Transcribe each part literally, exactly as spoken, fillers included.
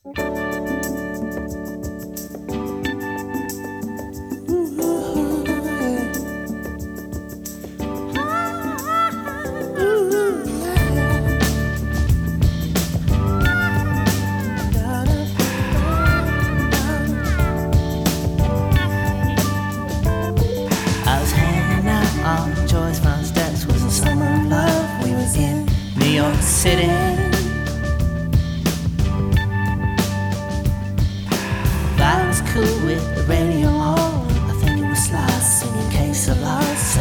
City. I was cool with the radio on. I think it was Sly singing Case of Lost.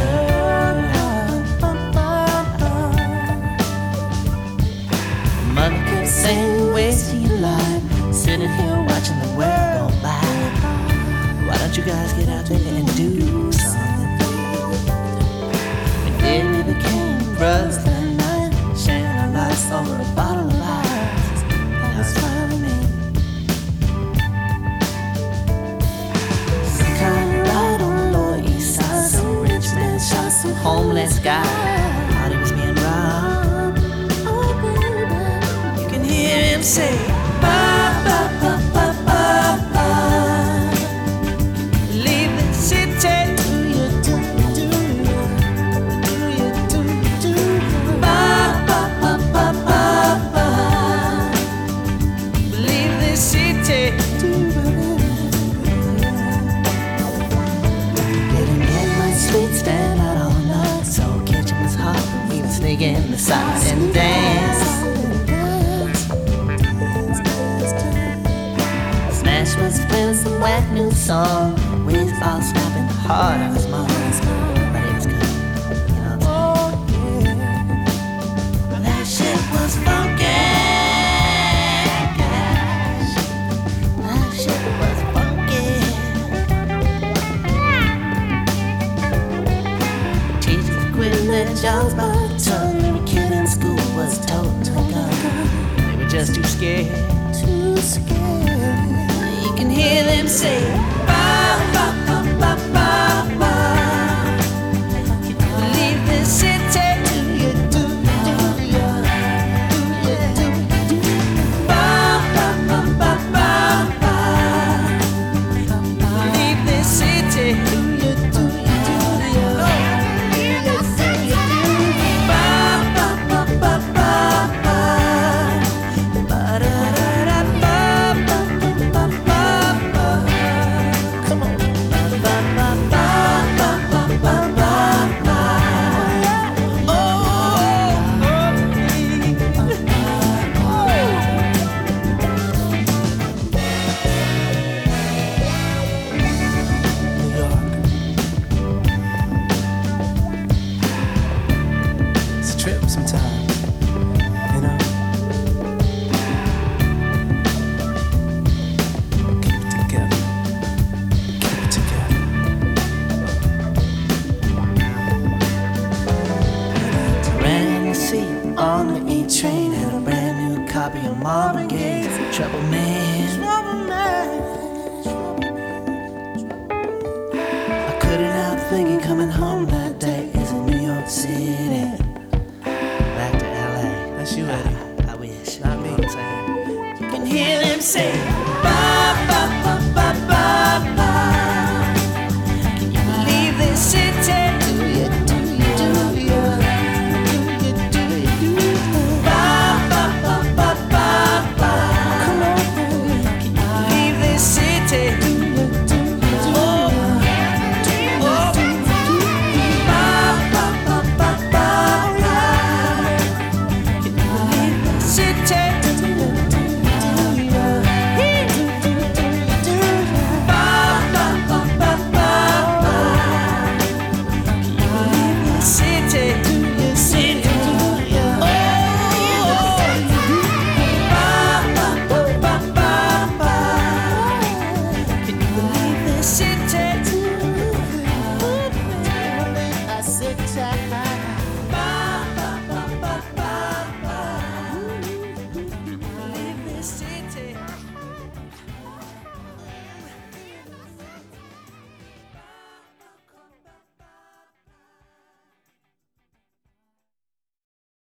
Mother kept saying, wasting your life, sitting here watching the world go by. Why don't you guys get out there and do something? And then we became brothers that night, sharing our lives over a bottle of ice. That was fine with me. Some kind of ride on the Lower East Side, some rich man shot some homeless guy. Thought he was being robbed. You can hear him say, ba ba ba ba ba ba. Leave the city, do you do do do you do do ba ba ba ba ba ba. Leave the city. Didn't get my sweet stand out all night, so kitchen was hot. We would sneak in the side and dance. Smash was feeling some wet new song. We was all snapping hard on his mom. But it was good, you know what I'm saying? That shit was funky. That shit was funky. Teachers quitting their jobs by the ton. Every kid in school was toting a gun. They were just too scared. Too scared. You can hear them say, ba ba ba ba ba ba. Leave the city, do you do do you do you do do ba ba ba ba ba ba. Leave the city, do you do you do you ba ba ba ba ba ba. Ba da da da ba ba ba ba ba. Come on, ba ba ba ba ba ba ba ba. Oh, New York. It's a trip sometimes, you know. Keep it together. Keep it together. Ran in the seat on the E train, had a brand new copy of Marvin Gaye's Trouble Man. I couldn't help thinking coming home that day is in New York City. Back to L A. That's you, Eddie. I, I wish. Not me. You know what I'm saying? You can hear them say,